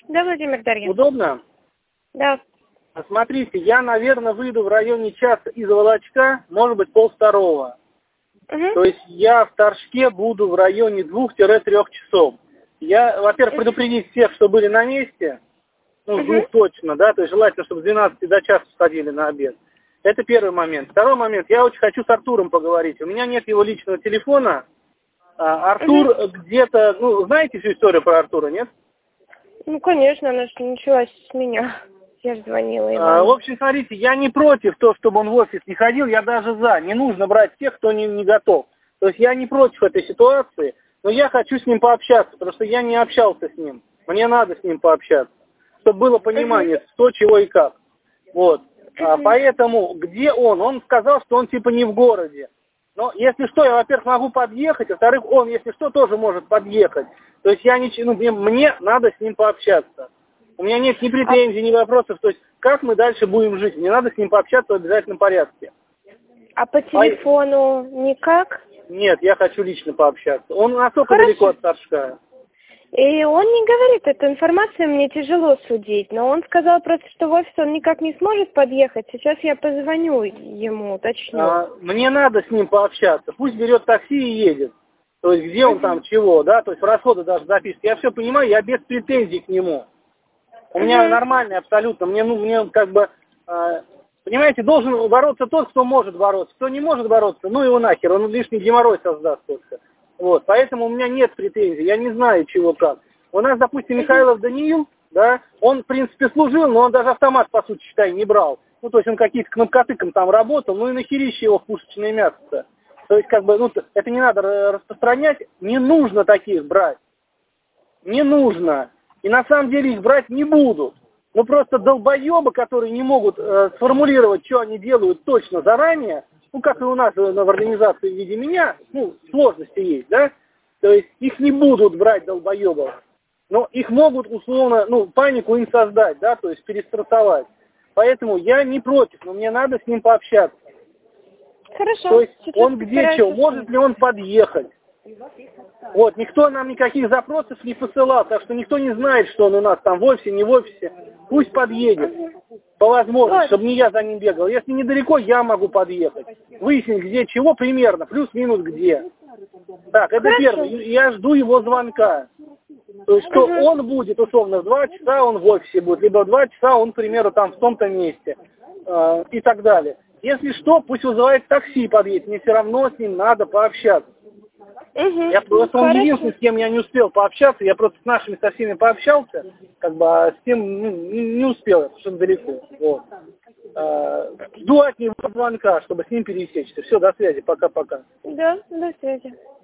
Да, Владимир, Дарья. Удобно? Да. Смотрите, я, наверное, выйду в районе часа из Волочка, может быть, 1:30. Угу. То есть я в Торжке буду в районе 2-3 часов. Я, во-первых, предупредить всех, что были на месте, ну, с 2 точно, да, то есть желательно, чтобы с 12 до часа сходили на обед. Это первый момент. Второй момент, я очень хочу с Артуром поговорить. У меня нет его личного телефона. Артур где-то, ну, знаете всю историю про Артура, нет? Ну, конечно, она же началась с меня. Я же звонила ему. В общем, смотрите, я не против того, чтобы он в офис не ходил, я даже за. Не нужно брать тех, кто не готов. То есть я не против этой ситуации, но я хочу с ним пообщаться, потому что я не общался с ним. Мне надо с ним пообщаться, чтобы было понимание, что, чего и как. Вот. Поэтому, где он? Он сказал, что он типа не в городе. Но если что, я, во-первых, могу подъехать, во-вторых, он, если что, тоже может подъехать. То есть я ничего, мне надо с ним пообщаться. У меня нет ни претензий, ни вопросов. То есть как мы дальше будем жить? Мне надо с ним пообщаться в обязательном порядке. А по телефону никак? Нет, я хочу лично пообщаться. Он насколько далеко от Торжка? И он не говорит, эту информацию мне тяжело судить, но он сказал просто, что в офис он никак не сможет подъехать. Сейчас я позвоню ему, уточню. Мне надо с ним пообщаться. Пусть берет такси и едет. То есть где он там, чего, да, то есть расходы даже запишет. Я все понимаю, я без претензий к нему. У меня нормальный абсолютно. Мне как бы, понимаете, должен бороться тот, кто может бороться. Кто не может бороться, ну его нахер, он лишний геморрой создаст только. Вот, поэтому у меня нет претензий, я не знаю, чего как. У нас, допустим, Михайлов Даниил, да, он, в принципе, служил, но он даже автомат, по сути, считай, не брал. Ну, то есть он какие-то кнопкотыком там работал, ну и нахерище его в пушечное мясо-то. То есть, как бы, ну, это не надо распространять, не нужно таких брать. Не нужно. И на самом деле их брать не будут. Ну, просто долбоебы, которые не могут сформулировать, что они делают точно заранее, ну, как и у нас в организации в виде меня, ну, сложности есть, да? То есть их не будут брать долбоебов. Но их могут, условно, ну, панику им создать, да, то есть перестрессовать. Поэтому я не против, но мне надо с ним пообщаться. Хорошо. То есть он где что, может ли он подъехать? Вот, никто нам никаких запросов не посылал, так что никто не знает, что он у нас там в офисе, не в офисе. Пусть подъедет, по возможности, чтобы не я за ним бегал. Если недалеко, я могу подъехать. Выяснить, где чего примерно, плюс-минус где. Так, это первое. Я жду его звонка. То есть, что он будет, условно, в 2 часа он в офисе будет, либо в 2 часа он, к примеру, там в том-то месте и так далее. Если что, пусть вызывает такси и подъедет. Мне все равно с ним надо пообщаться. Я просто он единственный, с кем я не успел пообщаться, я просто с нашими со всеми пообщался, как бы, а с тем не успел, потому что далеко. Вот. Жду от него звонка, чтобы с ним пересечься. Все, до связи, пока-пока. Да, до связи.